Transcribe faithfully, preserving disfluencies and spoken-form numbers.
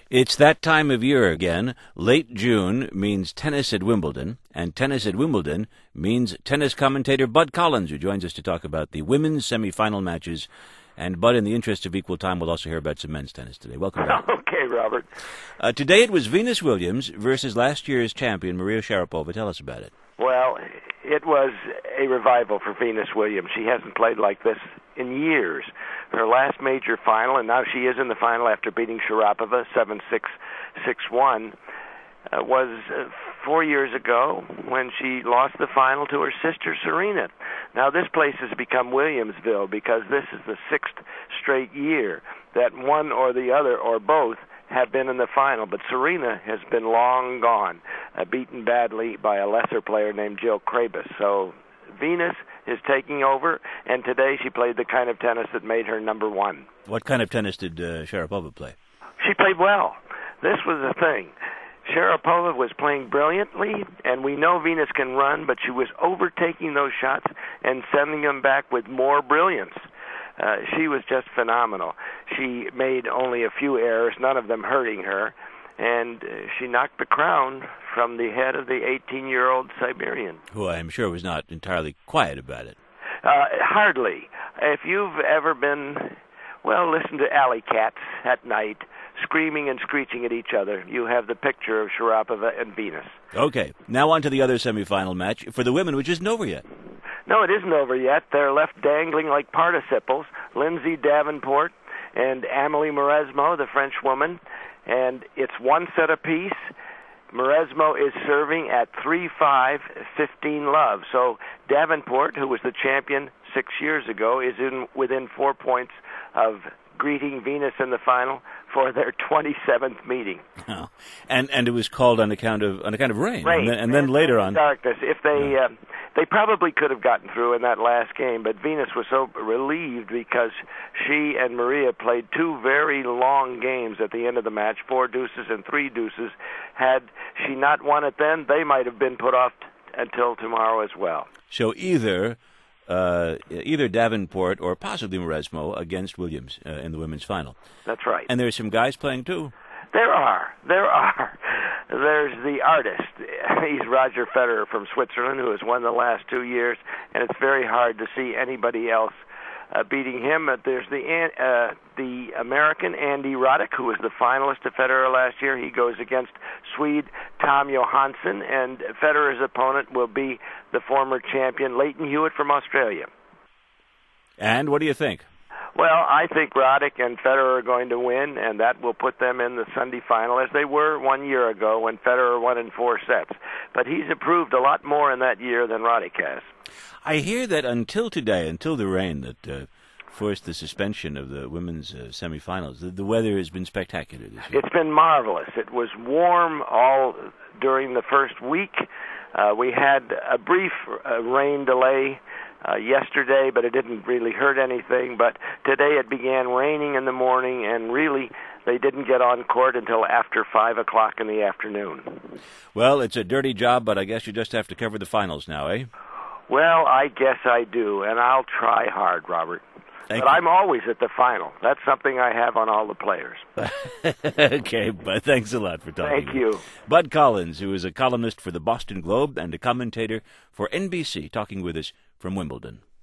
It's that time of year again. Late June means tennis at Wimbledon, and tennis at Wimbledon means tennis commentator Bud Collins, who joins us to talk about the women's semifinal matches. And Bud, in the interest of equal time, we'll also hear about some men's tennis today. Welcome back. Okay, Robert. Uh, today it was Venus Williams versus last year's champion, Maria Sharapova. Tell us about it. Well, it was a revival for Venus Williams. She hasn't played like this in years. Her last major final, and now she is in the final after beating Sharapova seven six, six one, uh, was uh, four years ago when she lost the final to her sister Serena. Now this place has become Williamsville because this is the sixth straight year that one or the other or both have been in the final, but Serena has been long gone, uh, beaten badly by a lesser player named Jill Craybas. So Venus is taking over, and today she played the kind of tennis that made her number one. What kind of tennis did uh, Sharapova play? She played well. This was the thing. Sharapova was playing brilliantly, and we know Venus can run, but she was overtaking those shots and sending them back with more brilliance. Uh, she was just phenomenal. She made only a few errors, none of them hurting her, and uh, she knocked the crown from the head of the eighteen-year-old Siberian. Who I'm sure was not entirely quiet about it. Uh, hardly. If you've ever been, well, listen to alley cats at night, screaming and screeching at each other, you have the picture of Sharapova and Venus. Okay, now on to the other semifinal match for the women, which isn't over yet. No, it isn't over yet. They're left dangling like participles. Lindsay Davenport and Amélie Mauresmo, the French woman, and it's one set apiece. Mauresmo is serving at three five, fifteen love. So Davenport, who was the champion six years ago, is in within four points of greeting Venus in the final for their twenty-seventh meeting. Oh. And and it was called on account of on account of rain. Rain. And then, and then later on darkness. If they yeah. uh, they probably could have gotten through in that last game, but Venus was so relieved because she and Maria played two very long games at the end of the match, four deuces and three deuces. Had she not won it then, they might have been put off t- until tomorrow as well. So either uh, either Davenport or possibly Mauresmo against Williams uh, in the women's final. That's right. And there's some guys playing too. There are. There are. There's the artist. He's Roger Federer from Switzerland, who has won the last two years, and it's very hard to see anybody else uh, beating him. Uh, there's the uh, the American Andy Roddick, who was the finalist to Federer last year. He goes against Swede Tom Johansson, and Federer's opponent will be the former champion Leighton Hewitt from Australia. And what do you think? Well, I think Roddick and Federer are going to win, and that will put them in the Sunday final, as they were one year ago when Federer won in four sets. But he's improved a lot more in that year than Roddick has. I hear that until today, until the rain that uh, forced the suspension of the women's uh, semifinals, the, the weather has been spectacular this year. It's been marvelous. It was warm all during the first week. Uh, we had a brief uh, rain delay Uh, yesterday, but it didn't really hurt anything. But today it began raining in the morning, and really they didn't get on court until after five o'clock in the afternoon. Well, it's a dirty job, but I guess you just have to cover the finals now, eh? Well, I guess I do, and I'll try hard, Robert. Thank but you. I'm always at the final. That's something I have on all the players. Okay, Bud, thanks a lot for talking. Thank you. Bud Collins, who is a columnist for the Boston Globe and a commentator for N B C, talking with us from Wimbledon.